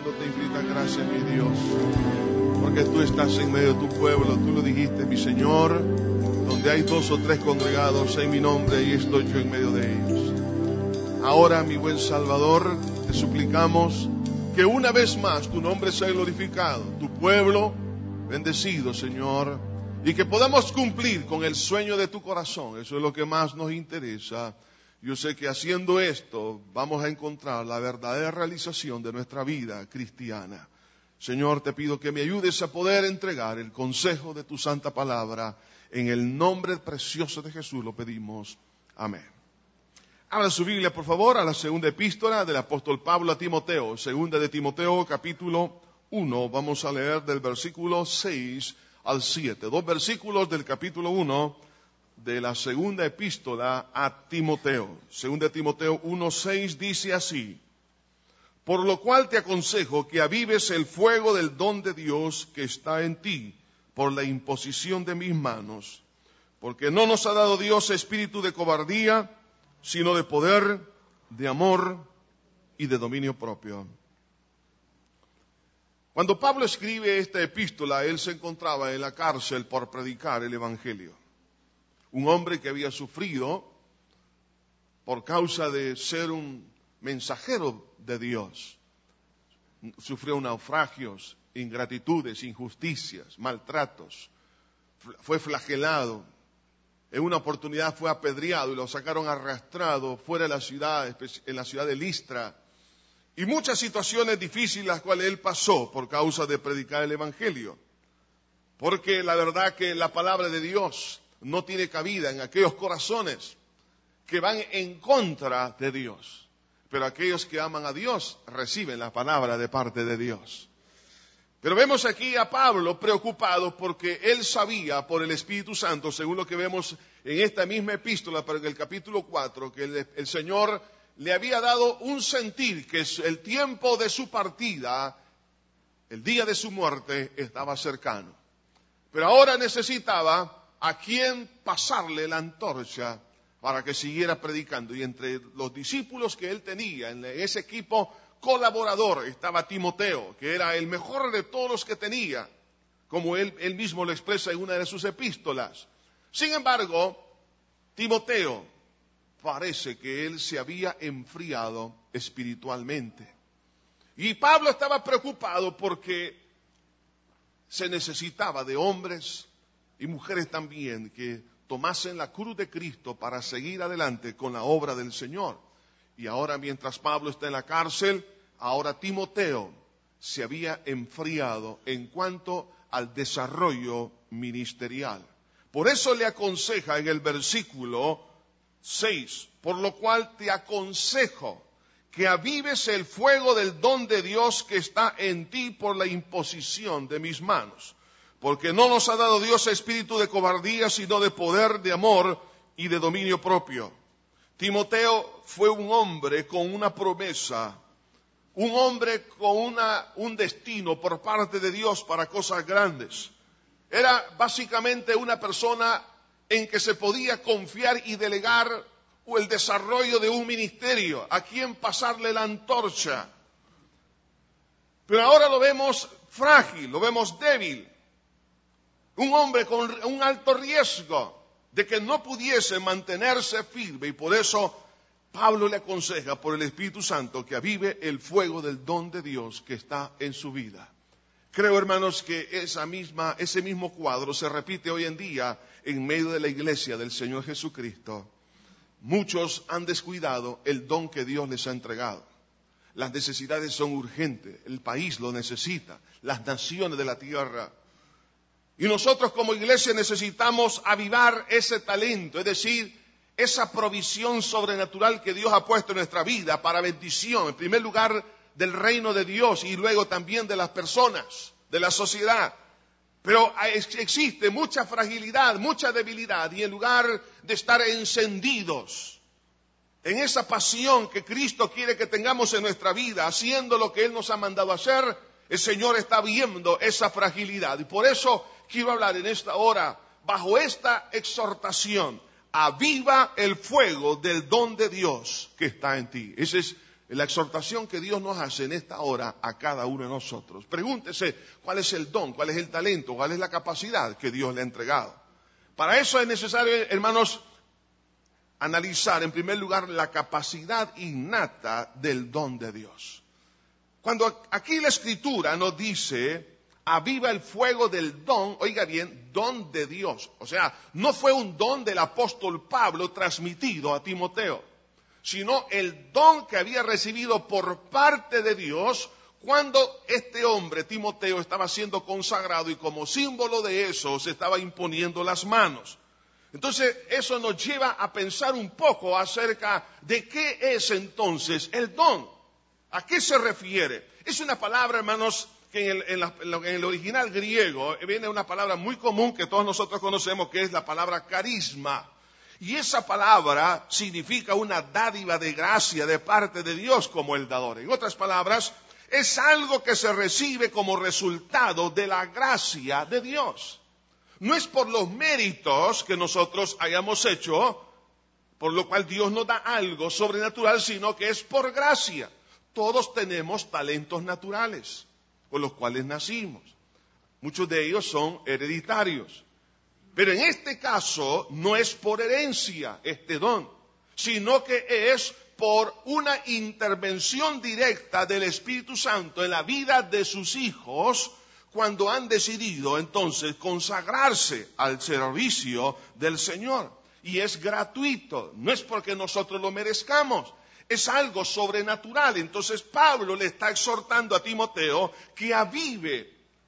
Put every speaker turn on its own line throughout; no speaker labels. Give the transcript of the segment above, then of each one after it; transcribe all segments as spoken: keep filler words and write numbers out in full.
dándote infinitas gracias, mi Dios, porque tú estás en medio de tu pueblo. Tú lo dijiste, mi Señor, donde hay dos o tres congregados en mi nombre, ahí estoy yo en medio de ellos. Ahora, mi buen Salvador, te suplicamos que una vez más tu nombre sea glorificado, tu pueblo bendecido, Señor, y que podamos cumplir con el sueño de tu corazón. Eso es lo que más nos interesa. Yo sé que haciendo esto vamos a encontrar la verdadera realización de nuestra vida cristiana. Señor, te pido que me ayudes a poder entregar el consejo de tu santa palabra. En el nombre precioso de Jesús lo pedimos. Amén. Abra su Biblia, por favor, a la segunda epístola del apóstol Pablo a Timoteo. Segunda de Timoteo, capítulo uno. Vamos a leer del versículo seis al siete. Dos versículos del capítulo uno de la segunda epístola a Timoteo. Segunda de Timoteo uno, seis dice así: por lo cual te aconsejo que avives el fuego del don de Dios que está en ti por la imposición de mis manos. Porque no nos ha dado Dios espíritu de cobardía, sino de poder, de amor y de dominio propio. Cuando Pablo escribe esta epístola, él se encontraba en la cárcel por predicar el Evangelio. Un hombre que había sufrido por causa de ser un mensajero de Dios. Sufrió naufragios, ingratitudes, injusticias, maltratos. Fue flagelado. En una oportunidad fue apedreado y lo sacaron arrastrado fuera de la ciudad, en la ciudad de Listra. Y muchas situaciones difíciles las cuales él pasó por causa de predicar el Evangelio. Porque la verdad que la palabra de Dios no tiene cabida en aquellos corazones que van en contra de Dios. Pero aquellos que aman a Dios reciben la palabra de parte de Dios. Pero vemos aquí a Pablo preocupado porque él sabía por el Espíritu Santo, según lo que vemos en esta misma epístola, pero en el capítulo cuatro, que el, el Señor le había dado un sentir que el tiempo de su partida, el día de su muerte, estaba cercano. Pero ahora necesitaba a quien pasarle la antorcha para que siguiera predicando. Y entre los discípulos que él tenía, en ese equipo colaborador, estaba Timoteo, que era el mejor de todos los que tenía, como él, él mismo lo expresa en una de sus epístolas. Sin embargo, Timoteo parece que él se había enfriado espiritualmente. Y Pablo estaba preocupado porque se necesitaba de hombres y mujeres también que tomasen la cruz de Cristo para seguir adelante con la obra del Señor. Y ahora, mientras Pablo está en la cárcel, ahora Timoteo se había enfriado en cuanto al desarrollo ministerial. Por eso le aconseja en el versículo seis, por lo cual te aconsejo que avives el fuego del don de Dios que está en ti por la imposición de mis manos. Porque no nos ha dado Dios espíritu de cobardía, sino de poder, de amor y de dominio propio. Timoteo fue un hombre con una promesa, un hombre con una, un destino por parte de Dios para cosas grandes. Era básicamente una persona en que se podía confiar y delegar el desarrollo de un ministerio, a quien pasarle la antorcha. Pero ahora lo vemos frágil, lo vemos débil. Un hombre con un alto riesgo de que no pudiese mantenerse firme, y por eso Pablo le aconseja por el Espíritu Santo que avive el fuego del don de Dios que está en su vida. Creo, hermanos, que esa misma, ese mismo cuadro se repite hoy en día en medio de la iglesia del Señor Jesucristo. Muchos han descuidado el don que Dios les ha entregado. Las necesidades son urgentes, el país lo necesita, las naciones de la tierra. Y nosotros como iglesia necesitamos avivar ese talento, es decir, esa provisión sobrenatural que Dios ha puesto en nuestra vida para bendición, en primer lugar del reino de Dios y luego también de las personas, de la sociedad. Pero existe mucha fragilidad, mucha debilidad, y en lugar de estar encendidos en esa pasión que Cristo quiere que tengamos en nuestra vida, haciendo lo que Él nos ha mandado hacer, el Señor está viendo esa fragilidad. Y por eso quiero hablar en esta hora, bajo esta exhortación: aviva el fuego del don de Dios que está en ti. Ese es la exhortación que Dios nos hace en esta hora a cada uno de nosotros. Pregúntese cuál es el don, cuál es el talento, cuál es la capacidad que Dios le ha entregado. Para eso es necesario, hermanos, analizar en primer lugar la capacidad innata del don de Dios. Cuando aquí la Escritura nos dice, aviva el fuego del don, oiga bien, don de Dios. O sea, no fue un don del apóstol Pablo transmitido a Timoteo, sino el don que había recibido por parte de Dios cuando este hombre, Timoteo, estaba siendo consagrado y como símbolo de eso se estaba imponiendo las manos. Entonces, eso nos lleva a pensar un poco acerca de qué es entonces el don. ¿A qué se refiere? Es una palabra, hermanos, que en el, en, la, en el original griego viene una palabra muy común que todos nosotros conocemos, que es la palabra carisma. Y esa palabra significa una dádiva de gracia de parte de Dios como el dador. En otras palabras, es algo que se recibe como resultado de la gracia de Dios. No es por los méritos que nosotros hayamos hecho, por lo cual Dios nos da algo sobrenatural, sino que es por gracia. Todos tenemos talentos naturales con los cuales nacimos. Muchos de ellos son hereditarios. Pero en este caso no es por herencia este don, sino que es por una intervención directa del Espíritu Santo en la vida de sus hijos cuando han decidido entonces consagrarse al servicio del Señor. Y es gratuito, no es porque nosotros lo merezcamos. Es algo sobrenatural. Entonces Pablo le está exhortando a Timoteo que avive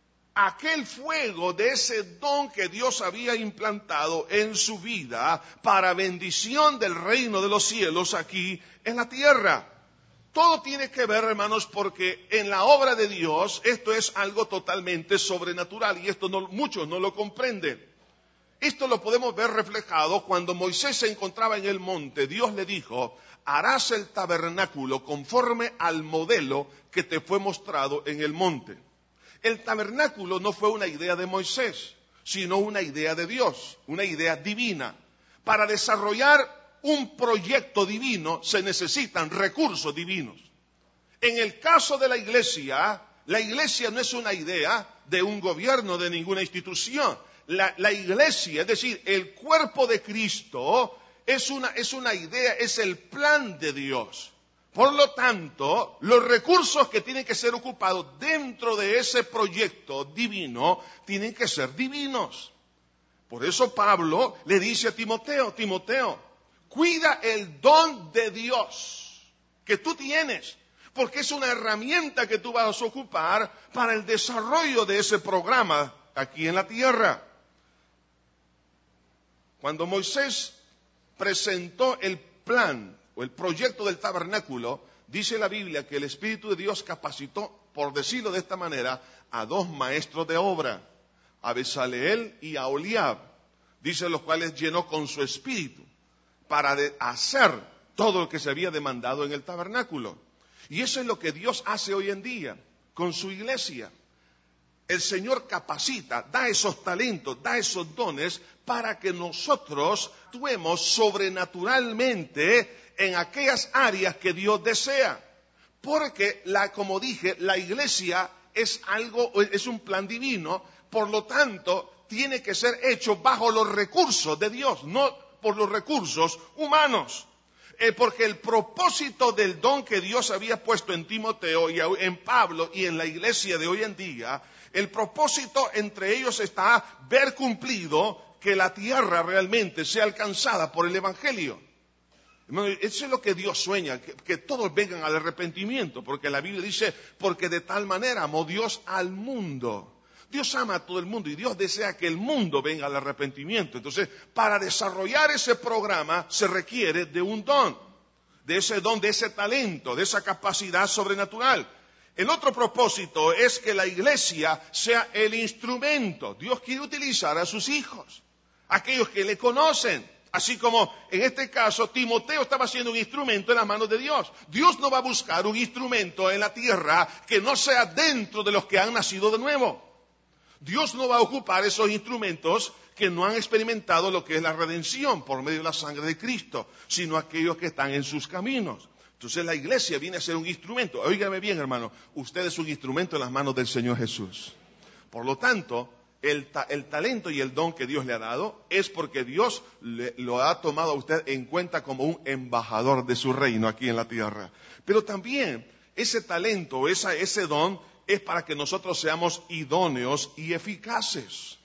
aquel fuego de ese don que Dios había implantado en su vida para bendición del reino de los cielos aquí en la tierra. Todo tiene que ver, hermanos, porque en la obra de Dios esto es algo totalmente sobrenatural y esto no, muchos no lo comprenden. Esto lo podemos ver reflejado cuando Moisés se encontraba en el monte. Dios le dijo: harás el tabernáculo conforme al modelo que te fue mostrado en el monte. El tabernáculo no fue una idea de Moisés, sino una idea de Dios, una idea divina. Para desarrollar un proyecto divino se necesitan recursos divinos. En el caso de la iglesia, la iglesia no es una idea de un gobierno, de ninguna institución. La, la iglesia, es decir, el cuerpo de Cristo, es una, es una idea, es el plan de Dios. Por lo tanto, los recursos que tienen que ser ocupados dentro de ese proyecto divino tienen que ser divinos. Por eso Pablo le dice a Timoteo: Timoteo, cuida el don de Dios que tú tienes, porque es una herramienta que tú vas a ocupar para el desarrollo de ese programa aquí en la tierra. Cuando Moisés presentó el plan o el proyecto del tabernáculo, dice la Biblia que el Espíritu de Dios capacitó, por decirlo de esta manera, a dos maestros de obra, a Bezaleel y a Oliab, dice, los cuales llenó con su espíritu para de hacer todo lo que se había demandado en el tabernáculo. Y eso es lo que Dios hace hoy en día con su iglesia. El Señor capacita, da esos talentos, da esos dones para que nosotros actuemos sobrenaturalmente en aquellas áreas que Dios desea. Porque, la, como dije, la iglesia es algo, es un plan divino, por lo tanto, tiene que ser hecho bajo los recursos de Dios, no por los recursos humanos. Eh, porque el propósito del don que Dios había puesto en Timoteo y en Pablo y en la iglesia de hoy en día, el propósito entre ellos está ver cumplido que la tierra realmente sea alcanzada por el Evangelio. Eso es lo que Dios sueña, que, que todos vengan al arrepentimiento, porque la Biblia dice, porque de tal manera amó Dios al mundo. Dios ama a todo el mundo y Dios desea que el mundo venga al arrepentimiento. Entonces, para desarrollar ese programa se requiere de un don, de ese don, de ese talento, de esa capacidad sobrenatural. El otro propósito es que la iglesia sea el instrumento. Dios quiere utilizar a sus hijos, aquellos que le conocen. Así como en este caso Timoteo estaba siendo un instrumento en las manos de Dios. Dios no va a buscar un instrumento en la tierra que no sea dentro de los que han nacido de nuevo. Dios no va a ocupar esos instrumentos que no han experimentado lo que es la redención por medio de la sangre de Cristo, sino aquellos que están en sus caminos. Entonces la iglesia viene a ser un instrumento. Óigame bien, hermano, usted es un instrumento en las manos del Señor Jesús. Por lo tanto, el, ta el talento y el don que Dios le ha dado es porque Dios le, lo ha tomado a usted en cuenta como un embajador de su reino aquí en la tierra. Pero también ese talento, esa, ese don, es para que nosotros seamos idóneos y eficaces.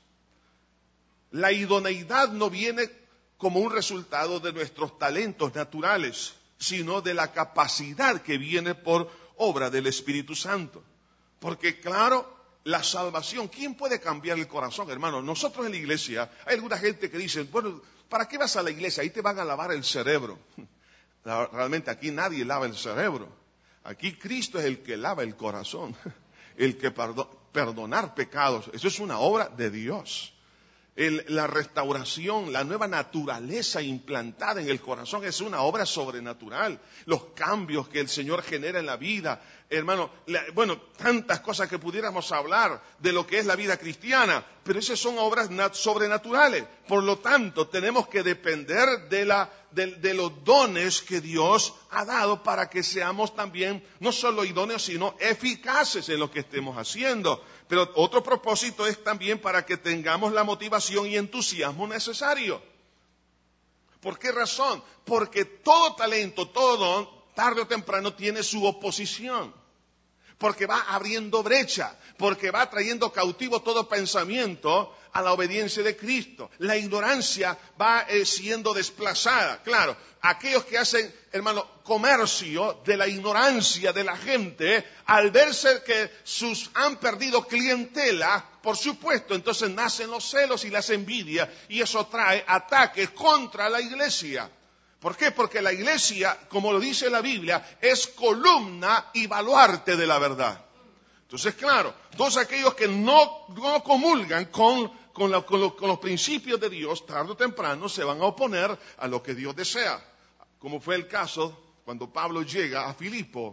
La idoneidad no viene como un resultado de nuestros talentos naturales, sino de la capacidad que viene por obra del Espíritu Santo. Porque claro, la salvación, ¿quién puede cambiar el corazón, hermano? Nosotros en la iglesia, hay alguna gente que dice, bueno, ¿para qué vas a la iglesia? Ahí te van a lavar el cerebro. Realmente aquí nadie lava el cerebro. Aquí Cristo es el que lava el corazón, el que perdo- perdonar pecados. Eso es una obra de Dios. El, la restauración, la nueva naturaleza implantada en el corazón es una obra sobrenatural. Los cambios que el Señor genera en la vida, hermano, la, bueno, tantas cosas que pudiéramos hablar de lo que es la vida cristiana, pero esas son obras sobrenaturales. Por lo tanto, tenemos que depender de, la, de, de los dones que Dios ha dado para que seamos también no solo idóneos, sino eficaces en lo que estemos haciendo. Pero otro propósito es también para que tengamos la motivación y entusiasmo necesario. ¿Por qué razón? Porque todo talento, todo don, tarde o temprano tiene su oposición. Porque va abriendo brecha, porque va trayendo cautivo todo pensamiento a la obediencia de Cristo. La ignorancia va eh, siendo desplazada. Claro, aquellos que hacen, hermano, comercio de la ignorancia de la gente, al verse que sus han perdido clientela, por supuesto, entonces nacen los celos y las envidias, y eso trae ataques contra la iglesia. ¿Por qué? Porque la iglesia, como lo dice la Biblia, es columna y baluarte de la verdad. Entonces, claro, todos aquellos que no, no comulgan con, con, la, con, lo, con los principios de Dios, tarde o temprano se van a oponer a lo que Dios desea. Como fue el caso cuando Pablo llega a Filipo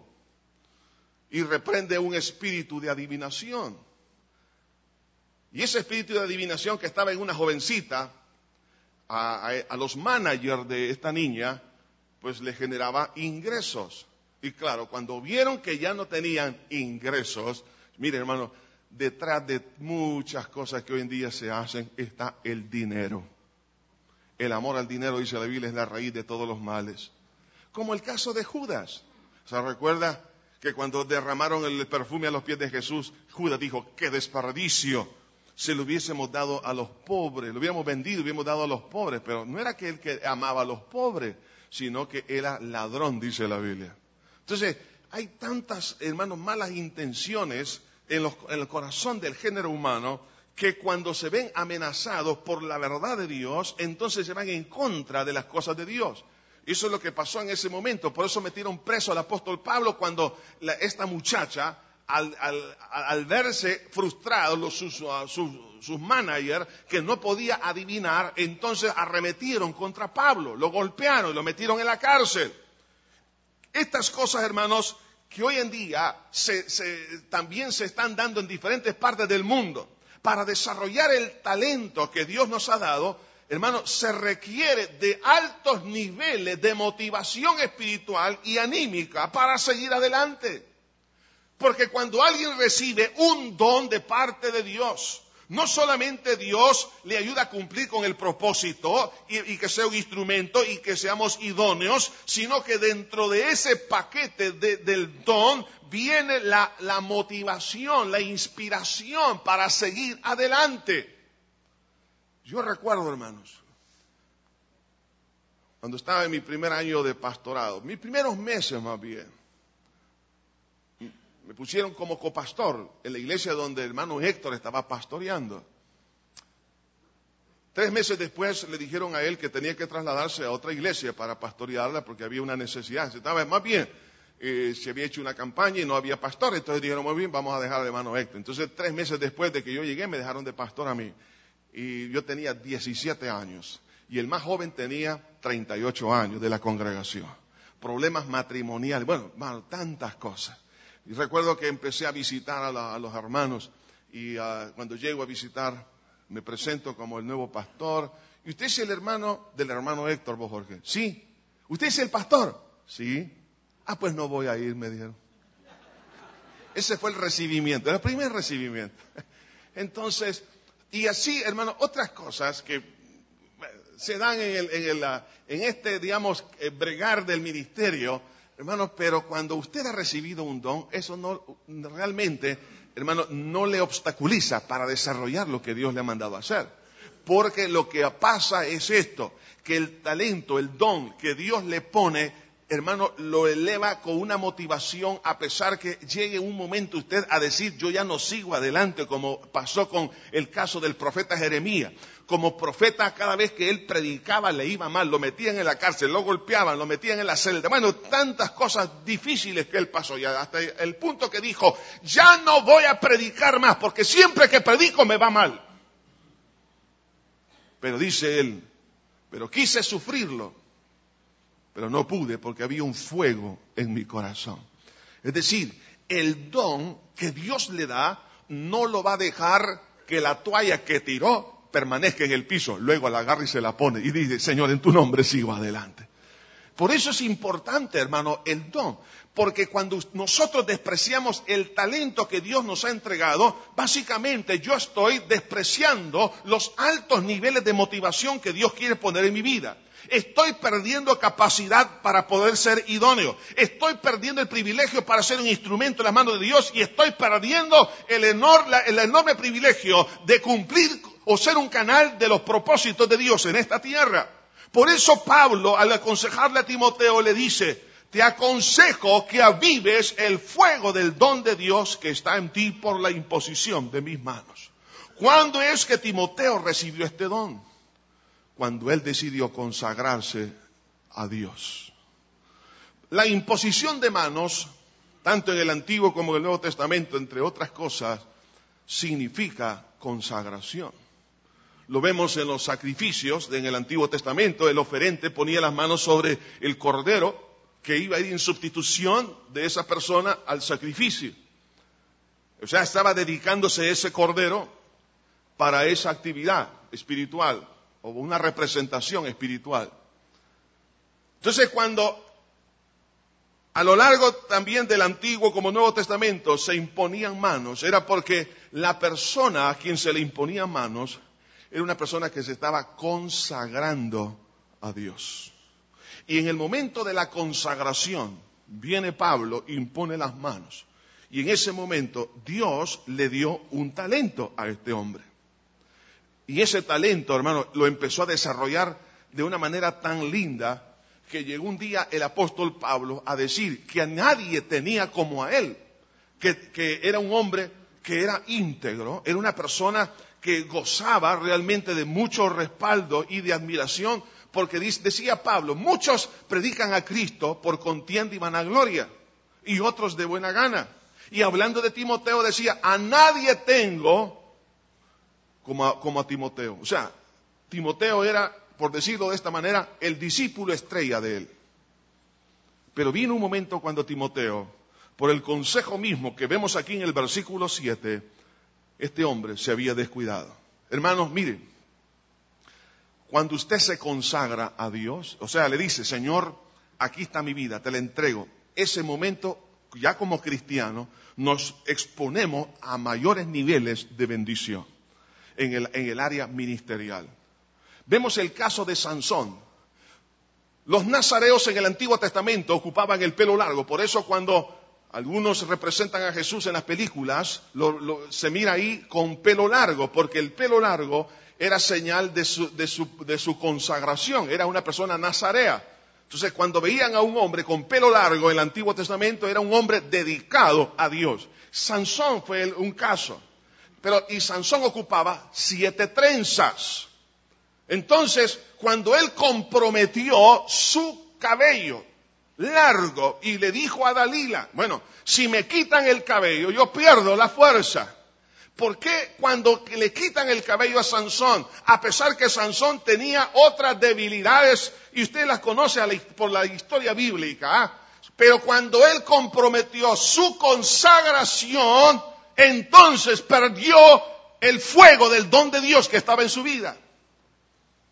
y reprende un espíritu de adivinación. Y ese espíritu de adivinación que estaba en una jovencita, A, a, a los managers de esta niña, pues le generaba ingresos. Y claro, cuando vieron que ya no tenían ingresos, mire hermano, detrás de muchas cosas que hoy en día se hacen está el dinero. El amor al dinero, dice la Biblia, es la raíz de todos los males. Como el caso de Judas. ¿Se recuerda que cuando derramaron el perfume a los pies de Jesús, Judas dijo, ¡qué desperdicio! Se lo hubiésemos dado a los pobres, lo hubiéramos vendido, lo hubiéramos dado a los pobres, pero no era que él que amaba a los pobres, sino que era ladrón, dice la Biblia. Entonces, hay tantas, hermanos, malas intenciones en, los, en el corazón del género humano, que cuando se ven amenazados por la verdad de Dios, entonces se van en contra de las cosas de Dios. Eso es lo que pasó en ese momento, por eso metieron preso al apóstol Pablo cuando la, esta muchacha, Al, al, al verse frustrados los, sus, sus, sus managers, que no podía adivinar, entonces arremetieron contra Pablo, lo golpearon y lo metieron en la cárcel. Estas cosas, hermanos, que hoy en día se, se, también se están dando en diferentes partes del mundo. Para desarrollar el talento que Dios nos ha dado, hermanos, se requiere de altos niveles de motivación espiritual y anímica para seguir adelante. Porque cuando alguien recibe un don de parte de Dios, no solamente Dios le ayuda a cumplir con el propósito y, y que sea un instrumento y que seamos idóneos, sino que dentro de ese paquete de, del don viene la, la motivación, la inspiración para seguir adelante. Yo recuerdo, hermanos, cuando estaba en mi primer año de pastorado, mis primeros meses más bien, me pusieron como copastor en la iglesia donde el hermano Héctor estaba pastoreando. Tres meses después le dijeron a él que tenía que trasladarse a otra iglesia para pastorearla porque había una necesidad. Se estaba, más bien, eh, se había hecho una campaña y no había pastor. Entonces dijeron, muy bien, vamos a dejar al hermano Héctor. Entonces, tres meses después de que yo llegué, me dejaron de pastor a mí. Y yo tenía diecisiete años. Y el más joven tenía treinta y ocho años de la congregación. Problemas matrimoniales, bueno, bueno tantas cosas. Y recuerdo que empecé a visitar a, la, a los hermanos y uh, cuando llego a visitar me presento como el nuevo pastor. ¿Y usted es el hermano del hermano Héctor, vos, Jorge? Sí. ¿Usted es el pastor? Sí. Ah, pues no voy a ir, me dijeron. Ese fue el recibimiento, el primer recibimiento. Entonces, y así, hermano, otras cosas que se dan en, el, en, el, en este, digamos, bregar del ministerio, hermano, pero cuando usted ha recibido un don, eso no realmente, hermano, no le obstaculiza para desarrollar lo que Dios le ha mandado a hacer. Porque lo que pasa es esto, que el talento, el don que Dios le pone, hermano, lo eleva con una motivación a pesar que llegue un momento usted a decir, yo ya no sigo adelante, como pasó con el caso del profeta Jeremías. Como profeta, cada vez que él predicaba le iba mal, lo metían en la cárcel, lo golpeaban, lo metían en la celda. Bueno, tantas cosas difíciles que él pasó, ya hasta el punto que dijo, ya no voy a predicar más, porque siempre que predico me va mal. Pero dice él, pero quise sufrirlo, pero no pude porque había un fuego en mi corazón. Es decir, el don que Dios le da no lo va a dejar que la toalla que tiró permanezca en el piso. Luego la agarra y se la pone y dice, Señor, en tu nombre sigo adelante. Por eso es importante, hermano, el don. Porque cuando nosotros despreciamos el talento que Dios nos ha entregado, básicamente yo estoy despreciando los altos niveles de motivación que Dios quiere poner en mi vida. Estoy perdiendo capacidad para poder ser idóneo. Estoy perdiendo el privilegio para ser un instrumento en las manos de Dios y estoy perdiendo el enorme, el enorme privilegio de cumplir o ser un canal de los propósitos de Dios en esta tierra. Por eso Pablo, al aconsejarle a Timoteo, le dice, te aconsejo que avives el fuego del don de Dios que está en ti por la imposición de mis manos. ¿Cuándo es que Timoteo recibió este don? Cuando él decidió consagrarse a Dios. La imposición de manos, tanto en el Antiguo como en el Nuevo Testamento, entre otras cosas, significa consagración. Lo vemos en los sacrificios en el Antiguo Testamento. El oferente ponía las manos sobre el cordero que iba a ir en sustitución de esa persona al sacrificio. O sea, estaba dedicándose ese cordero para esa actividad espiritual o una representación espiritual. Entonces, cuando a lo largo también del Antiguo como Nuevo Testamento se imponían manos, era porque la persona a quien se le imponían manos era una persona que se estaba consagrando a Dios. Y en el momento de la consagración, viene Pablo, impone las manos. Y en ese momento Dios le dio un talento a este hombre. Y ese talento, hermano, lo empezó a desarrollar de una manera tan linda que llegó un día el apóstol Pablo a decir que a nadie tenía como a él. Que, que era un hombre que era íntegro, era una persona que gozaba realmente de mucho respaldo y de admiración, porque decía Pablo, muchos predican a Cristo por contienda y vanagloria, y otros de buena gana. Y hablando de Timoteo decía, a nadie tengo como a, como a Timoteo. O sea, Timoteo era, por decirlo de esta manera, el discípulo estrella de él. Pero vino un momento cuando Timoteo, por el consejo mismo que vemos aquí en el versículo siete, este hombre se había descuidado. Hermanos, miren, cuando usted se consagra a Dios, o sea, le dice, Señor, aquí está mi vida, te la entrego. Ese momento, ya como cristiano, nos exponemos a mayores niveles de bendición en el, en el área ministerial. Vemos el caso de Sansón. Los nazareos en el Antiguo Testamento ocupaban el pelo largo, por eso cuando algunos representan a Jesús en las películas, lo, lo, se mira ahí con pelo largo, porque el pelo largo era señal de su, de, su, de su consagración, era una persona nazarea. Entonces, cuando veían a un hombre con pelo largo en el Antiguo Testamento, era un hombre dedicado a Dios. Sansón fue el, un caso, pero y Sansón ocupaba siete trenzas. Entonces, cuando él comprometió su cabello largo y le dijo a Dalila, bueno, si me quitan el cabello, yo pierdo la fuerza. ¿Por qué cuando le quitan el cabello a Sansón, a pesar que Sansón tenía otras debilidades, y usted las conoce por la historia bíblica, ¿eh? Pero cuando él comprometió su consagración, entonces perdió el fuego del don de Dios que estaba en su vida.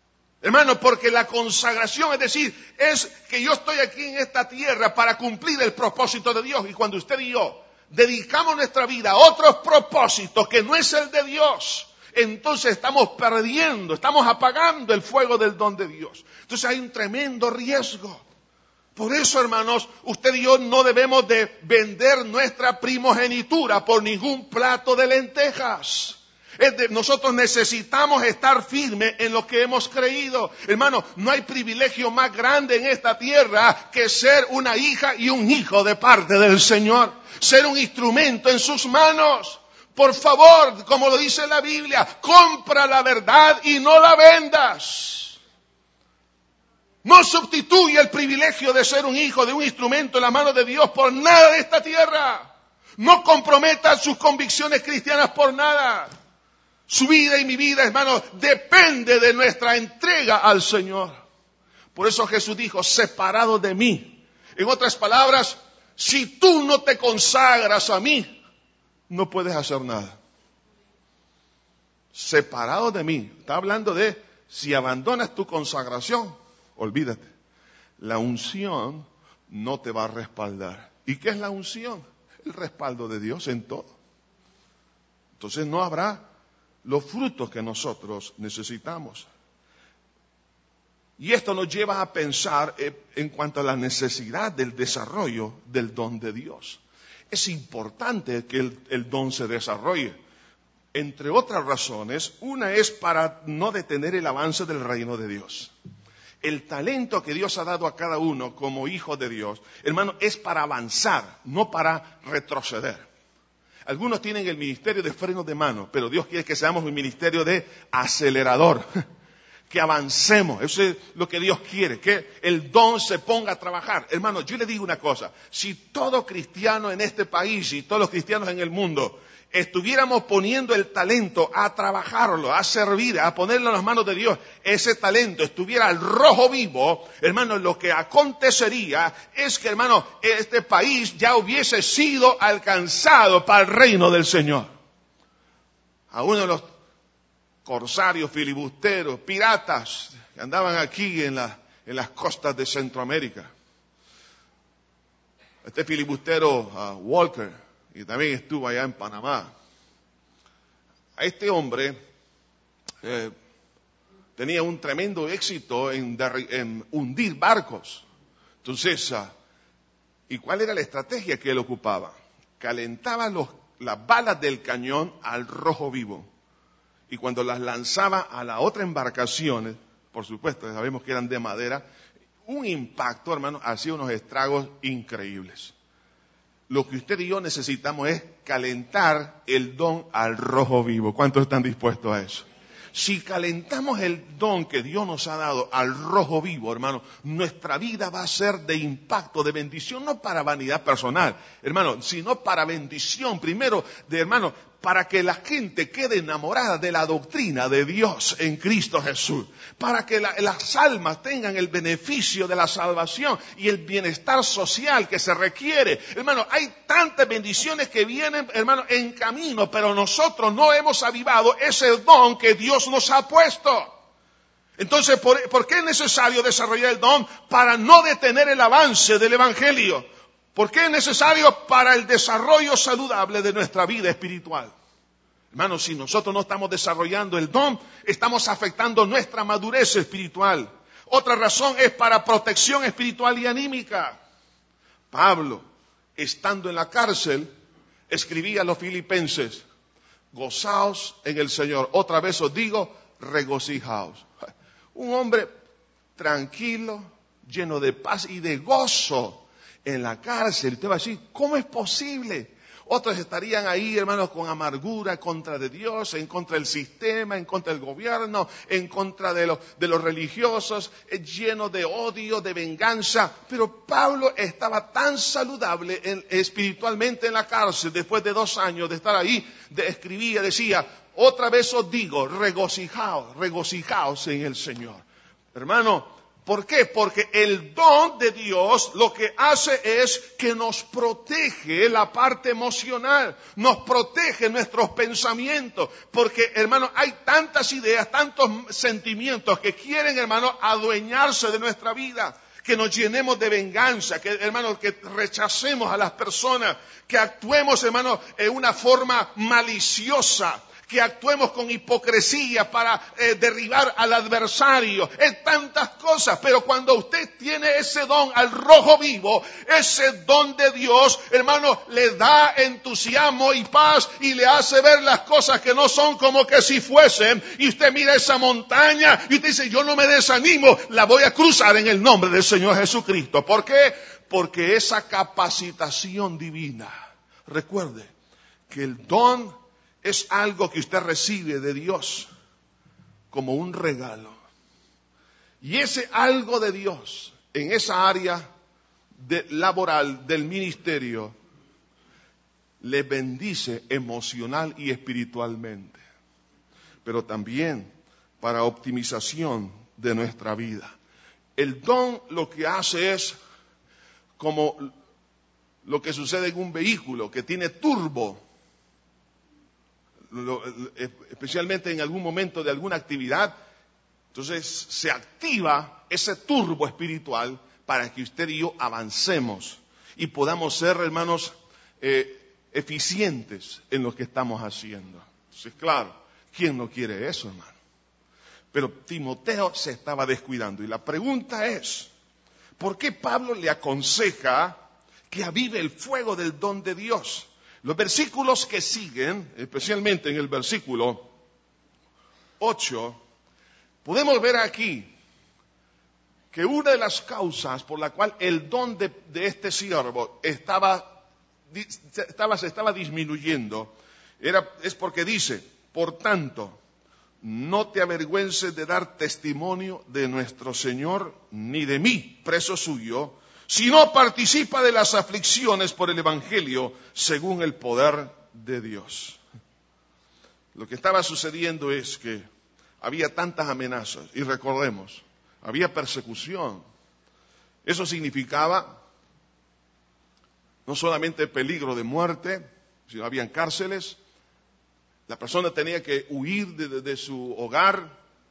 Hermano, porque la consagración, es decir, es que yo estoy aquí en esta tierra para cumplir el propósito de Dios. Y cuando usted y yo dedicamos nuestra vida a otros propósitos que no es el de Dios, entonces estamos perdiendo, estamos apagando el fuego del don de Dios. Entonces hay un tremendo riesgo. Por eso, hermanos, usted y yo no debemos de vender nuestra primogenitura por ningún plato de lentejas. Es de, nosotros necesitamos estar firmes en lo que hemos creído. Hermano, no hay privilegio más grande en esta tierra que ser una hija y un hijo de parte del Señor. Ser un instrumento en sus manos. Por favor, como lo dice la Biblia, compra la verdad y no la vendas. No sustituye el privilegio de ser un hijo, de un instrumento en la mano de Dios por nada de esta tierra. No comprometa sus convicciones cristianas por nada. Su vida y mi vida, hermano, depende de nuestra entrega al Señor. Por eso Jesús dijo, separado de mí. En otras palabras, si tú no te consagras a mí, no puedes hacer nada. Separado de mí. Está hablando de si abandonas tu consagración, olvídate. La unción no te va a respaldar. ¿Y qué es la unción? El respaldo de Dios en todo. Entonces no habrá los frutos que nosotros necesitamos. Y esto nos lleva a pensar en cuanto a la necesidad del desarrollo del don de Dios. Es importante que el, el don se desarrolle. Entre otras razones, una es para no detener el avance del reino de Dios. El talento que Dios ha dado a cada uno como hijo de Dios, hermano, es para avanzar, no para retroceder. Algunos tienen el ministerio de freno de mano, pero Dios quiere que seamos un ministerio de acelerador, que avancemos. Eso es lo que Dios quiere, que el don se ponga a trabajar. Hermano, yo le digo una cosa, si todo cristiano en este país y todos los cristianos en el mundo estuviéramos poniendo el talento a trabajarlo, a servir, a ponerlo en las manos de Dios, ese talento estuviera al rojo vivo, hermano, lo que acontecería es que, hermano, este país ya hubiese sido alcanzado para el reino del Señor. A uno de los corsarios, filibusteros, piratas que andaban aquí en, la, en las costas de Centroamérica. Este filibustero uh, Walker, y también estuvo allá en Panamá. A este hombre eh, tenía un tremendo éxito en, en hundir barcos. Entonces, uh, ¿y cuál era la estrategia que él ocupaba? Calentaba los, las balas del cañón al rojo vivo. Y cuando las lanzaba a la otra embarcación, por supuesto, sabemos que eran de madera, un impacto, hermano, hacía unos estragos increíbles. Lo que usted y yo necesitamos es calentar el don al rojo vivo. ¿Cuántos están dispuestos a eso? Si calentamos el don que Dios nos ha dado al rojo vivo, hermano, nuestra vida va a ser de impacto, de bendición, no para vanidad personal, hermano, sino para bendición. Primero, de hermano, para que la gente quede enamorada de la doctrina de Dios en Cristo Jesús, para que la, las almas tengan el beneficio de la salvación y el bienestar social que se requiere. Hermano, hay tantas bendiciones que vienen, hermano, en camino, pero nosotros no hemos avivado ese don que Dios nos ha puesto. Entonces, ¿por, ¿por qué es necesario desarrollar el don? Para no detener el avance del Evangelio. ¿Por qué es necesario? Para el desarrollo saludable de nuestra vida espiritual. Hermanos, si nosotros no estamos desarrollando el don, estamos afectando nuestra madurez espiritual. Otra razón es para protección espiritual y anímica. Pablo, estando en la cárcel, escribía a los filipenses, gozaos en el Señor. Otra vez os digo, regocijaos. Un hombre tranquilo, lleno de paz y de gozo en la cárcel. Usted va a decir, ¿cómo es posible? Otros estarían ahí, hermanos, con amargura contra de Dios, en contra del sistema, en contra del gobierno, en contra de los, de los religiosos, llenos de odio, de venganza. Pero Pablo estaba tan saludable en, espiritualmente en la cárcel, después de dos años de estar ahí, de, escribía, decía, otra vez os digo, regocijaos, regocijaos en el Señor. Hermano, ¿Por qué? Porque el don de Dios lo que hace es que nos protege la parte emocional, nos protege nuestros pensamientos. Porque, hermano, hay tantas ideas, tantos sentimientos que quieren, hermano, adueñarse de nuestra vida. Que nos llenemos de venganza, que, hermano, que rechacemos a las personas, que actuemos, hermano, en una forma maliciosa. Que actuemos con hipocresía para eh, derribar al adversario, en tantas cosas. Pero cuando usted tiene ese don al rojo vivo, ese don de Dios, hermano, le da entusiasmo y paz y le hace ver las cosas que no son como que si fuesen. Y usted mira esa montaña y usted dice, yo no me desanimo, la voy a cruzar en el nombre del Señor Jesucristo. ¿Por qué? Porque esa capacitación divina, recuerde que el don es algo que usted recibe de Dios como un regalo. Y ese algo de Dios en esa área de, laboral del ministerio le bendice emocional y espiritualmente. Pero también para optimización de nuestra vida. El don lo que hace es como lo que sucede en un vehículo que tiene turbo. Lo, especialmente en algún momento de alguna actividad, entonces se activa ese turbo espiritual para que usted y yo avancemos y podamos ser, hermanos, eh, eficientes en lo que estamos haciendo. Entonces, claro, ¿quién no quiere eso, hermano? Pero Timoteo se estaba descuidando y la pregunta es, ¿por qué Pablo le aconseja que avive el fuego del don de Dios? Los versículos que siguen, especialmente en el versículo ocho, podemos ver aquí que una de las causas por la cual el don de, de este siervo estaba, estaba, se estaba disminuyendo era, es porque dice, por tanto, no te avergüences de dar testimonio de nuestro Señor ni de mí, preso suyo, si no participa de las aflicciones por el Evangelio según el poder de Dios. Lo que estaba sucediendo es que había tantas amenazas, y recordemos, había persecución. Eso significaba no solamente peligro de muerte, sino habían cárceles, la persona tenía que huir de, de, de su hogar,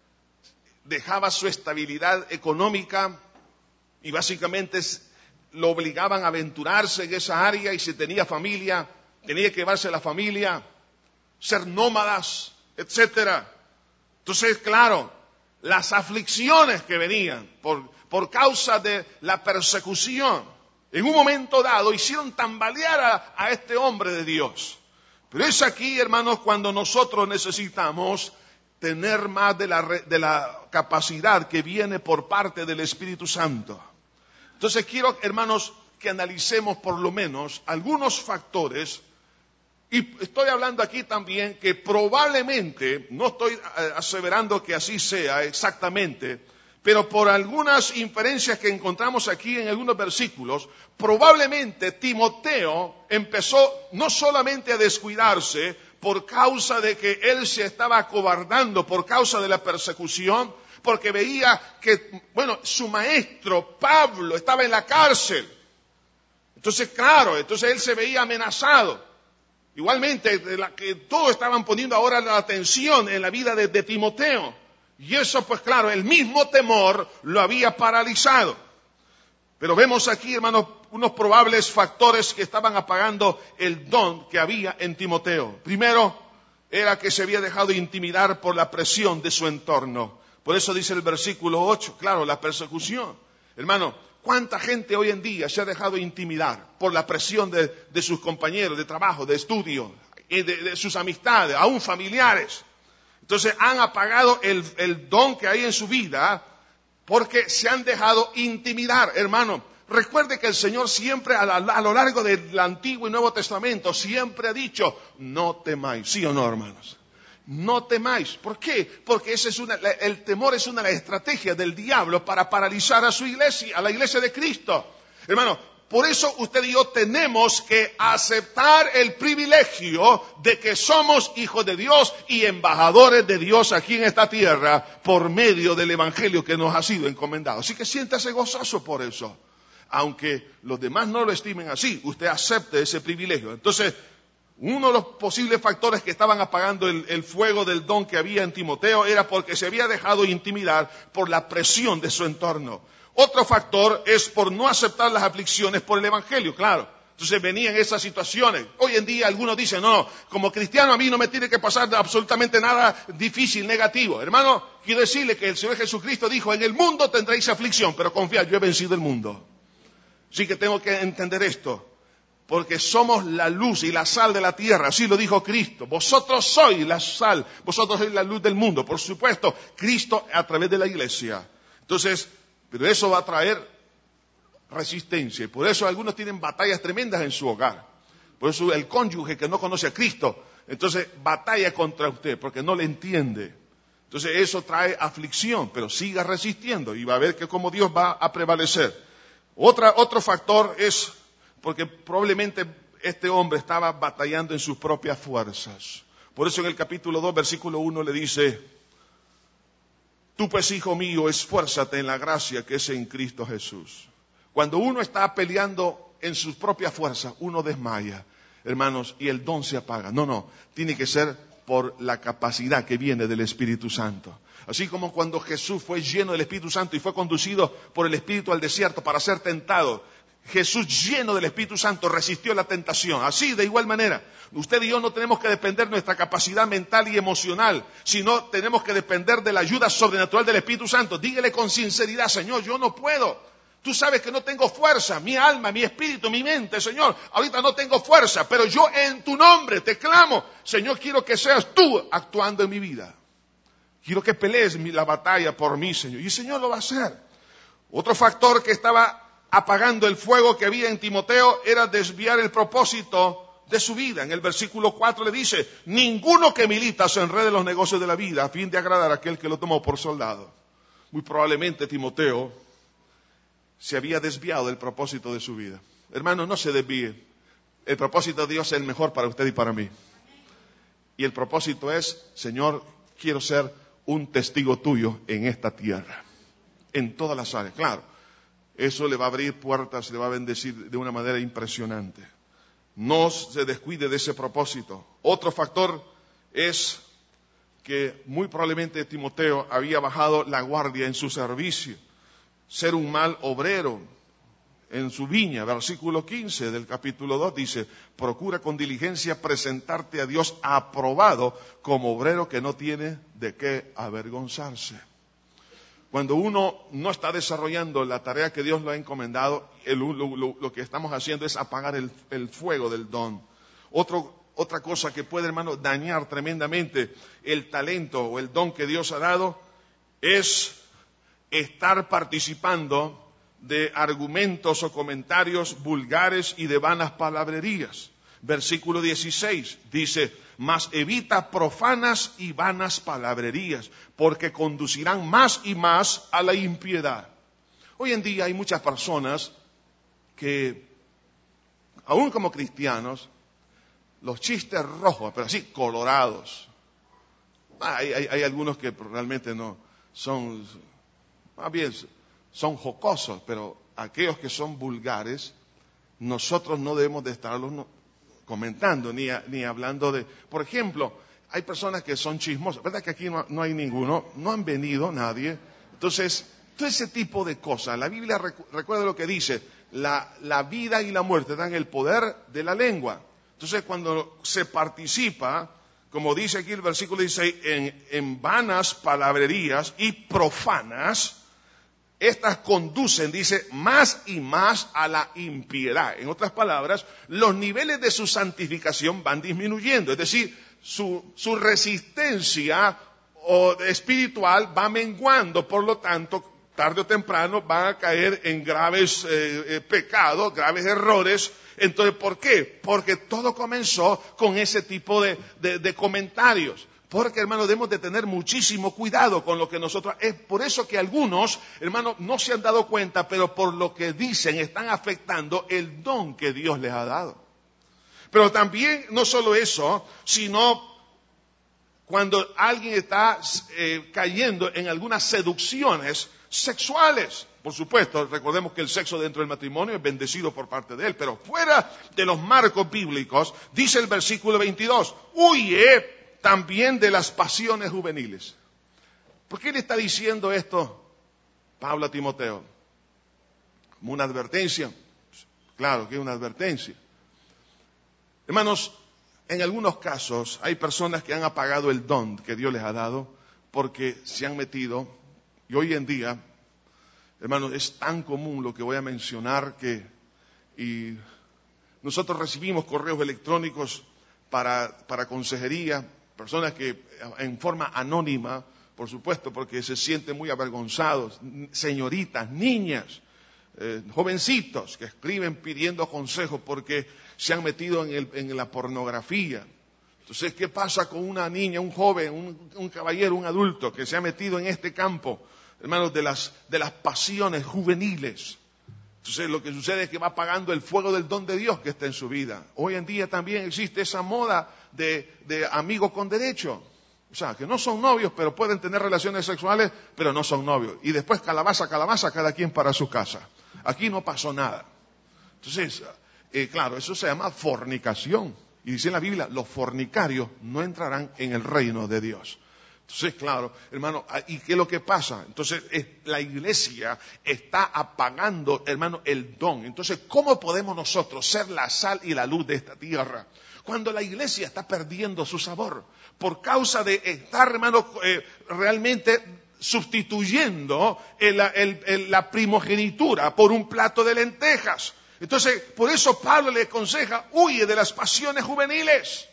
dejaba su estabilidad económica, y básicamente lo obligaban a aventurarse en esa área y si tenía familia, tenía que llevarse a la familia, ser nómadas, etcétera. Entonces, claro, las aflicciones que venían por, por causa de la persecución, en un momento dado hicieron tambalear a, a este hombre de Dios. Pero es aquí, hermanos, cuando nosotros necesitamos tener más de la, de la capacidad que viene por parte del Espíritu Santo. Entonces quiero, hermanos, que analicemos por lo menos algunos factores, y estoy hablando aquí también que probablemente, no estoy aseverando que así sea exactamente, pero por algunas inferencias que encontramos aquí en algunos versículos, probablemente Timoteo empezó no solamente a descuidarse por causa de que él se estaba acobardando por causa de la persecución, porque veía que, bueno, su maestro Pablo estaba en la cárcel. Entonces, claro, entonces él se veía amenazado. Igualmente, de la que todos estaban poniendo ahora la atención en la vida de, de Timoteo. Y eso, pues claro, el mismo temor lo había paralizado. Pero vemos aquí, hermanos, unos probables factores que estaban apagando el don que había en Timoteo. Primero, era que se había dejado intimidar por la presión de su entorno. Por eso dice el versículo ocho, claro, la persecución. Hermano, ¿cuánta gente hoy en día se ha dejado intimidar por la presión de, de sus compañeros de trabajo, de estudio, y de, de sus amistades, aún familiares? Entonces han apagado el, el don que hay en su vida porque se han dejado intimidar, hermano. Recuerde que el Señor siempre, a, la, a lo largo del Antiguo y Nuevo Testamento, siempre ha dicho, no temáis, ¿sí o no, hermanos? No temáis. ¿Por qué? Porque ese es una, el temor es una de las estrategias del diablo para paralizar a su iglesia, a la iglesia de Cristo. Hermano, por eso usted y yo tenemos que aceptar el privilegio de que somos hijos de Dios y embajadores de Dios aquí en esta tierra por medio del evangelio que nos ha sido encomendado. Así que siéntase gozoso por eso. Aunque los demás no lo estimen así, usted acepte ese privilegio. Entonces, uno de los posibles factores que estaban apagando el, el fuego del don que había en Timoteo era porque se había dejado intimidar por la presión de su entorno. Otro factor es por no aceptar las aflicciones por el evangelio, claro. Entonces venían esas situaciones. Hoy en día algunos dicen, no, no, como cristiano a mí no me tiene que pasar absolutamente nada difícil, negativo. Hermano, quiero decirle que el Señor Jesucristo dijo, en el mundo tendréis aflicción, pero confiad, yo he vencido el mundo. Así que tengo que entender esto. Porque somos la luz y la sal de la tierra, así lo dijo Cristo. Vosotros sois la sal, vosotros sois la luz del mundo. Por supuesto, Cristo a través de la iglesia. Entonces, pero eso va a traer resistencia. Y por eso algunos tienen batallas tremendas en su hogar. Por eso el cónyuge que no conoce a Cristo, entonces batalla contra usted porque no le entiende. Entonces eso trae aflicción, pero siga resistiendo y va a ver que como Dios va a prevalecer. Otra, otro factor es porque probablemente este hombre estaba batallando en sus propias fuerzas. Por eso en el capítulo dos, versículo uno le dice, tú pues, hijo mío, esfuérzate en la gracia que es en Cristo Jesús. Cuando uno está peleando en sus propias fuerzas, uno desmaya, hermanos, y el don se apaga. No, no, tiene que ser por la capacidad que viene del Espíritu Santo. Así como cuando Jesús fue lleno del Espíritu Santo y fue conducido por el Espíritu al desierto para ser tentado, Jesús lleno del Espíritu Santo resistió la tentación. Así, de igual manera, usted y yo no tenemos que depender de nuestra capacidad mental y emocional, sino tenemos que depender de la ayuda sobrenatural del Espíritu Santo. Dígale con sinceridad, Señor, yo no puedo. Tú sabes que no tengo fuerza, mi alma, mi espíritu, mi mente, Señor. Ahorita no tengo fuerza, pero yo en tu nombre te clamo. Señor, quiero que seas tú actuando en mi vida. Quiero que pelees la batalla por mí, Señor. Y el Señor lo va a hacer. Otro factor que estaba apagando el fuego que había en Timoteo era desviar el propósito de su vida. En el versículo cuatro le dice, ninguno que milita se enrede en los negocios de la vida a fin de agradar a aquel que lo tomó por soldado. Muy probablemente Timoteo se había desviado del propósito de su vida. Hermano, no se desvíe. El propósito de Dios es el mejor para usted y para mí. Y el propósito es, Señor, quiero ser un testigo tuyo en esta tierra. En todas las áreas, claro. Eso le va a abrir puertas, le va a bendecir de una manera impresionante. No se descuide de ese propósito. Otro factor es que muy probablemente Timoteo había bajado la guardia en su servicio. Ser un mal obrero en su viña. Versículo quince del capítulo dos dice, procura con diligencia presentarte a Dios aprobado como obrero que no tiene de qué avergonzarse. Cuando uno no está desarrollando la tarea que Dios lo ha encomendado, el, lo, lo, lo que estamos haciendo es apagar el, el fuego del don. Otro, otra cosa que puede, hermano, dañar tremendamente el talento o el don que Dios ha dado es estar participando de argumentos o comentarios vulgares y de vanas palabrerías. Versículo dieciséis dice, mas evita profanas y vanas palabrerías, porque conducirán más y más a la impiedad. Hoy en día hay muchas personas que, aún como cristianos, los chistes rojos, pero así colorados. Hay, hay, hay algunos que realmente no son, más bien son jocosos, pero aquellos que son vulgares, nosotros no debemos de estarlos no, comentando, ni, a, ni hablando de... Por ejemplo, hay personas que son chismosas, ¿verdad que aquí no, no hay ninguno? No han venido nadie. Entonces, todo ese tipo de cosas, la Biblia recu- recuerda lo que dice, la, la vida y la muerte dan el poder de la lengua. Entonces, cuando se participa, como dice aquí el versículo dieciséis, en, en vanas palabrerías y profanas, estas conducen, dice, más y más a la impiedad. En otras palabras, los niveles de su santificación van disminuyendo. Es decir, su, su resistencia o espiritual va menguando. Por lo tanto, tarde o temprano van a caer en graves eh, eh, pecados, graves errores. Entonces, ¿por qué? Porque todo comenzó con ese tipo de, de, de comentarios. Porque, hermano, debemos de tener muchísimo cuidado con lo que nosotros... Es por eso que algunos, hermano, no se han dado cuenta, pero por lo que dicen están afectando el don que Dios les ha dado. Pero también, no solo eso, sino cuando alguien está eh, cayendo en algunas seducciones sexuales. Por supuesto, recordemos que el sexo dentro del matrimonio es bendecido por parte de él, pero fuera de los marcos bíblicos, dice el versículo veintidós, huye también de las pasiones juveniles. ¿Por qué le está diciendo esto Pablo a Timoteo? ¿Como una advertencia? Claro que es una advertencia. Hermanos, en algunos casos hay personas que han apagado el don que Dios les ha dado porque se han metido, y hoy en día, hermanos, es tan común lo que voy a mencionar que y nosotros recibimos correos electrónicos para, para consejería, personas que en forma anónima, por supuesto, porque se sienten muy avergonzados, señoritas, niñas, eh, jovencitos que escriben pidiendo consejos porque se han metido en, el, en la pornografía. Entonces, ¿qué pasa con una niña, un joven, un, un caballero, un adulto que se ha metido en este campo, hermanos, de las, de las pasiones juveniles? Entonces, lo que sucede es que va apagando el fuego del don de Dios que está en su vida. Hoy en día también existe esa moda de, de amigos con derecho. O sea, que no son novios, pero pueden tener relaciones sexuales, pero no son novios. Y después, calabaza, calabaza, cada quien para su casa. Aquí no pasó nada. Entonces, eh, claro, eso se llama fornicación. Y dice en la Biblia, los fornicarios no entrarán en el reino de Dios. Entonces, claro, hermano, ¿y qué es lo que pasa? Entonces, es, la iglesia está apagando, hermano, el don. Entonces, ¿cómo podemos nosotros ser la sal y la luz de esta tierra? Cuando la iglesia está perdiendo su sabor, por causa de estar, hermano, eh, realmente sustituyendo el, el, el, la primogenitura por un plato de lentejas. Entonces, por eso Pablo le aconseja, huye de las pasiones juveniles.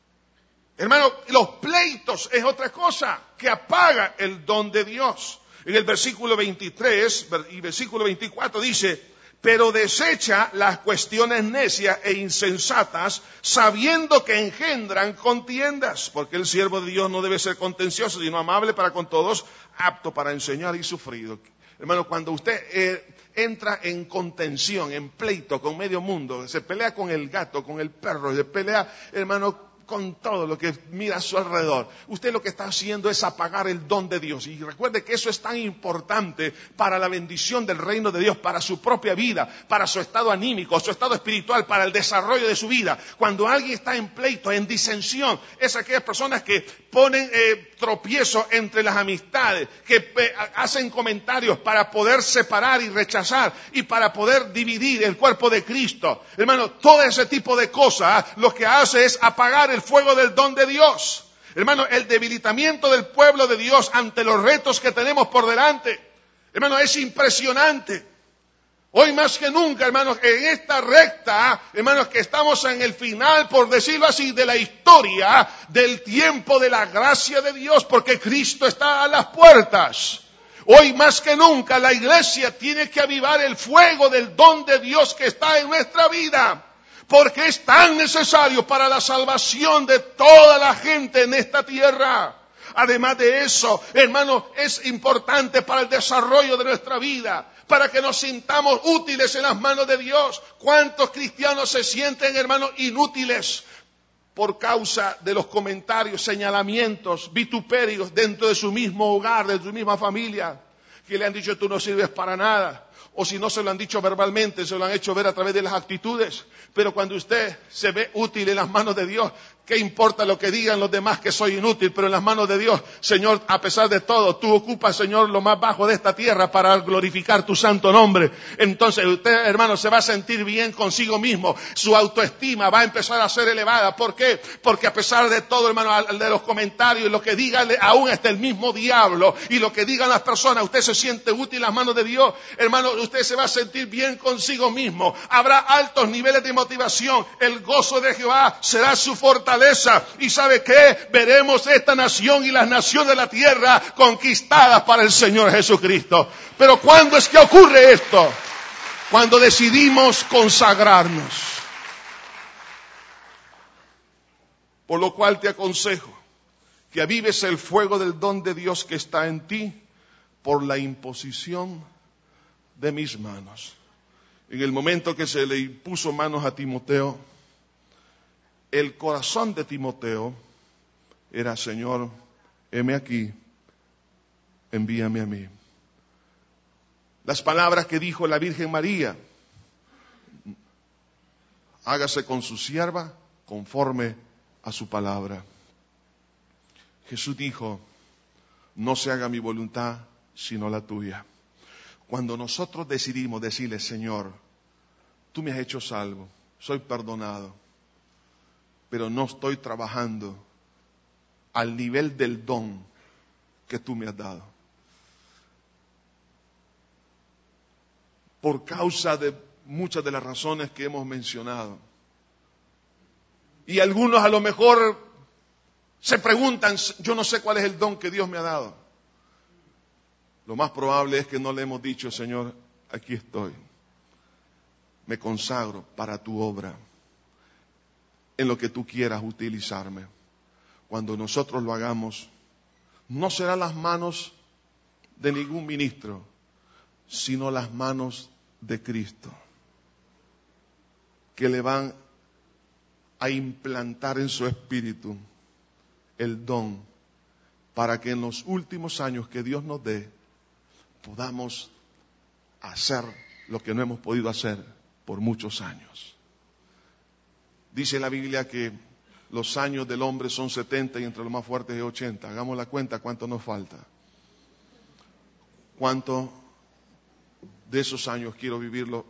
Hermano, los pleitos es otra cosa que apaga el don de Dios. En el versículo veintitrés y versículo veinticuatro dice, pero desecha las cuestiones necias e insensatas, sabiendo que engendran contiendas, porque el siervo de Dios no debe ser contencioso, sino amable para con todos, apto para enseñar y sufrido. Hermano, cuando usted eh, entra en contención, en pleito con medio mundo, se pelea con el gato, con el perro, se pelea, hermano, con todo lo que mira a su alrededor, usted lo que está haciendo es apagar el don de Dios. Y recuerde que eso es tan importante para la bendición del reino de Dios, para su propia vida, para su estado anímico, su estado espiritual, para el desarrollo de su vida. Cuando alguien está en pleito, en disensión, es aquellas personas que ponen eh, tropiezo entre las amistades, que eh, hacen comentarios para poder separar y rechazar y para poder dividir el cuerpo de Cristo. Hermano, todo ese tipo de cosas lo que hace es apagar el fuego del don de Dios. Hermano, el debilitamiento del pueblo de Dios ante los retos que tenemos por delante, hermano, es impresionante. Hoy más que nunca, hermanos, en esta recta, hermanos, que estamos en el final, por decirlo así, de la historia, del tiempo de la gracia de Dios, porque Cristo está a las puertas. Hoy más que nunca la iglesia tiene que avivar el fuego del don de Dios que está en nuestra vida, porque es tan necesario para la salvación de toda la gente en esta tierra. Además de eso, hermano, es importante para el desarrollo de nuestra vida, para que nos sintamos útiles en las manos de Dios. ¿Cuántos cristianos se sienten, hermanos, inútiles por causa de los comentarios, señalamientos, vituperios dentro de su mismo hogar, de su misma familia, que le han dicho tú no sirves para nada? O si no se lo han dicho verbalmente, se lo han hecho ver a través de las actitudes. Pero cuando usted se ve útil en las manos de Dios, ¿qué importa lo que digan los demás que soy inútil? Pero en las manos de Dios, Señor, a pesar de todo, tú ocupas, Señor, lo más bajo de esta tierra para glorificar tu santo nombre. Entonces usted, hermano, se va a sentir bien consigo mismo. Su autoestima va a empezar a ser elevada. ¿Por qué? Porque a pesar de todo, hermano, de los comentarios y lo que digan, aún está el mismo diablo. Y lo que digan las personas, usted se siente útil en las manos de Dios. Hermano, usted se va a sentir bien consigo mismo. Habrá altos niveles de motivación. El gozo de Jehová será su fortaleza. Y ¿sabe qué? Veremos esta nación y las naciones de la tierra conquistadas para el Señor Jesucristo. Pero ¿cuándo es que ocurre esto? Cuando decidimos consagrarnos. Por lo cual te aconsejo que avives el fuego del don de Dios que está en ti por la imposición de mis manos. En el momento que se le impuso manos a Timoteo, el corazón de Timoteo era: Señor, heme aquí, envíame a mí. Las palabras que dijo la Virgen María: hágase con su sierva conforme a su palabra. Jesús dijo: no se haga mi voluntad sino la tuya. Cuando nosotros decidimos decirle: Señor, tú me has hecho salvo, soy perdonado, pero no estoy trabajando al nivel del don que tú me has dado, por causa de muchas de las razones que hemos mencionado. Y algunos a lo mejor se preguntan: yo no sé cuál es el don que Dios me ha dado. Lo más probable es que no le hemos dicho: Señor, aquí estoy, me consagro para tu obra, en lo que tú quieras utilizarme. Cuando nosotros lo hagamos, no serán las manos de ningún ministro, sino las manos de Cristo, que le van a implantar en su espíritu el don para que en los últimos años que Dios nos dé podamos hacer lo que no hemos podido hacer por muchos años. Dice la Biblia que los años del hombre son setenta y entre los más fuertes es ochenta. Hagamos la cuenta cuánto nos falta. ¿Cuánto de esos años quiero vivirlo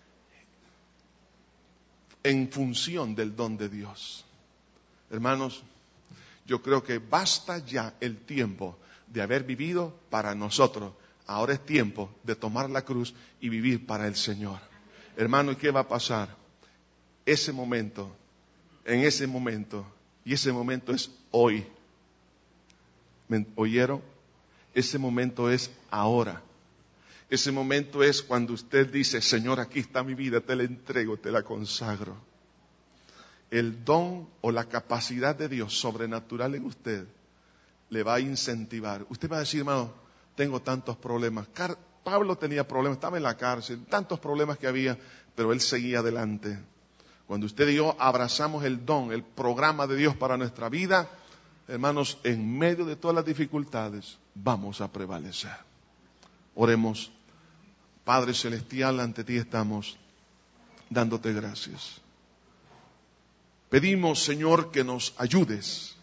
en función del don de Dios? Hermanos, yo creo que basta ya el tiempo de haber vivido para nosotros. Ahora es tiempo de tomar la cruz y vivir para el Señor. Hermano, ¿y qué va a pasar? Ese momento, en ese momento, y ese momento es hoy. ¿Me oyeron? Ese momento es ahora. Ese momento es cuando usted dice: Señor, aquí está mi vida, te la entrego, te la consagro. El don o la capacidad de Dios sobrenatural en usted le va a incentivar. Usted va a decir: hermano, tengo tantos problemas. Car- Pablo tenía problemas, estaba en la cárcel, tantos problemas que había, pero él seguía adelante. Cuando usted y yo abrazamos el don, el programa de Dios para nuestra vida, hermanos, en medio de todas las dificultades, vamos a prevalecer. Oremos. Padre Celestial, ante ti estamos dándote gracias. Pedimos, Señor, que nos ayudes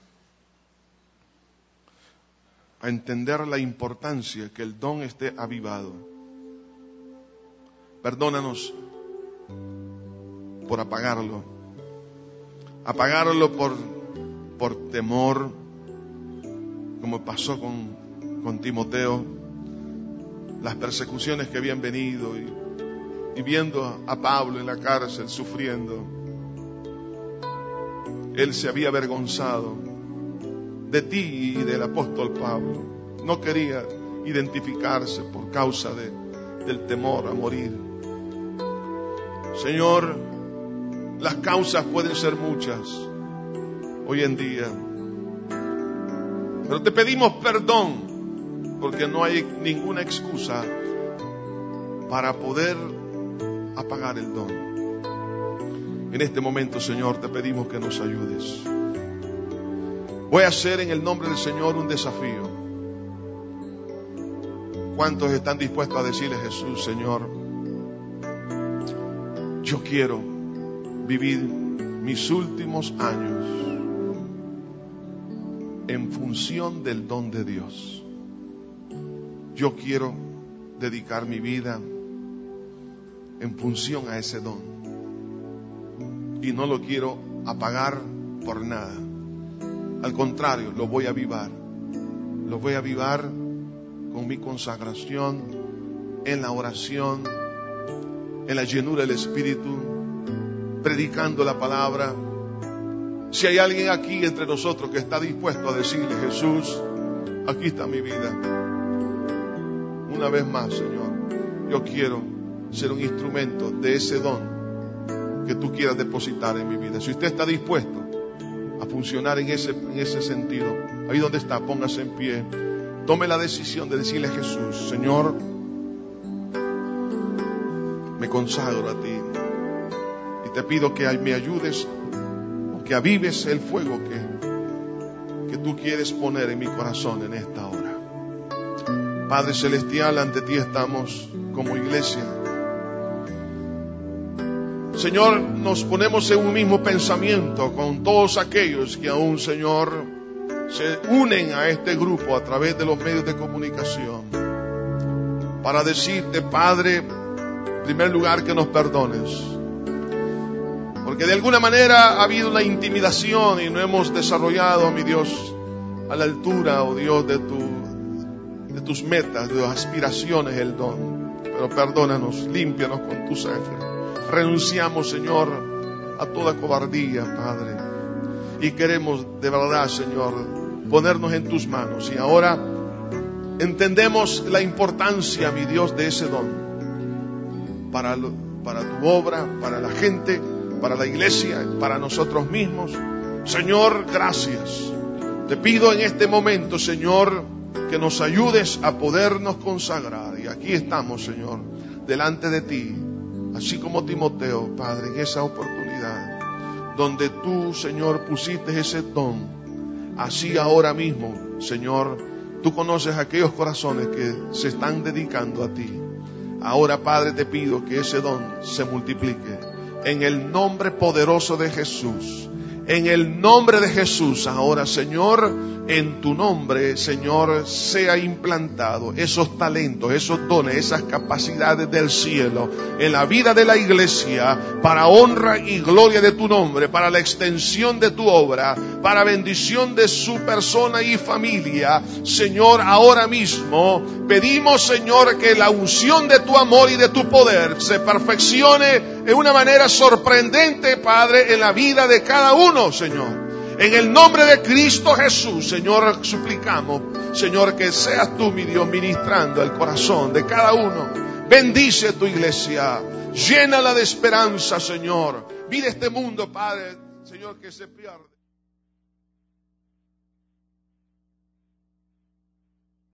a entender la importancia que el don esté avivado. Perdónanos por apagarlo. Apagarlo por, por temor, como pasó con, con Timoteo. Las persecuciones que habían venido y, y viendo a Pablo en la cárcel sufriendo. Él se había avergonzado de ti y del apóstol Pablo. No quería identificarse por causa de, del temor a morir. Señor, las causas pueden ser muchas hoy en día, pero te pedimos perdón porque no hay ninguna excusa para poder apagar el don. En este momento, Señor, te pedimos que nos ayudes. Voy a hacer en el nombre del Señor un desafío. ¿Cuántos están dispuestos a decirle a Jesús: Señor, yo quiero vivir mis últimos años en función del don de Dios? Yo quiero dedicar mi vida en función a ese don. Y no lo quiero apagar por nada. Al contrario, lo voy a avivar. Lo voy a avivar con mi consagración, en la oración, en la llenura del Espíritu, predicando la palabra. Si hay alguien aquí entre nosotros que está dispuesto a decirle: Jesús, aquí está mi vida. Una vez más, Señor, yo quiero ser un instrumento de ese don que tú quieras depositar en mi vida. Si usted está dispuesto a funcionar en ese, en ese sentido. Ahí donde está, póngase en pie. Tome la decisión de decirle a Jesús: Señor, me consagro a ti y te pido que me ayudes, que avives el fuego que, que tú quieres poner en mi corazón en esta hora. Padre Celestial, ante ti estamos como iglesia. Señor, nos ponemos en un mismo pensamiento con todos aquellos que aún, Señor, se unen a este grupo a través de los medios de comunicación, para decirte, Padre, en primer lugar, que nos perdones, porque de alguna manera ha habido una intimidación y no hemos desarrollado, mi Dios, a la altura, oh Dios, de, tu, de tus metas, de tus aspiraciones, el don. Pero perdónanos, límpianos con tu sangre. Renunciamos, Señor, a toda cobardía, Padre, y queremos de verdad, Señor, ponernos en tus manos. Y ahora entendemos la importancia, mi Dios, de ese don para, lo, para tu obra, para la gente, para la iglesia, para nosotros mismos. Señor, gracias. Te pido en este momento, Señor, que nos ayudes a podernos consagrar. Y aquí estamos, Señor, delante de ti, así como Timoteo, Padre, en esa oportunidad donde tú, Señor, pusiste ese don. Así ahora mismo, Señor, tú conoces aquellos corazones que se están dedicando a ti. Ahora, Padre, te pido que ese don se multiplique. En el nombre poderoso de Jesús. En el nombre de Jesús, ahora, Señor, en tu nombre, Señor, sea implantado esos talentos, esos dones, esas capacidades del cielo en la vida de la iglesia, para honra y gloria de tu nombre, para la extensión de tu obra, para bendición de su persona y familia. Señor, ahora mismo pedimos, Señor, que la unción de tu amor y de tu poder se perfeccione de una manera sorprendente, Padre, en la vida de cada uno, Señor. En el nombre de Cristo Jesús, Señor, suplicamos, Señor, que seas tú, mi Dios, ministrando el corazón de cada uno. Bendice tu iglesia, llénala de esperanza, Señor. Mira este mundo, Padre, Señor, que se pierde.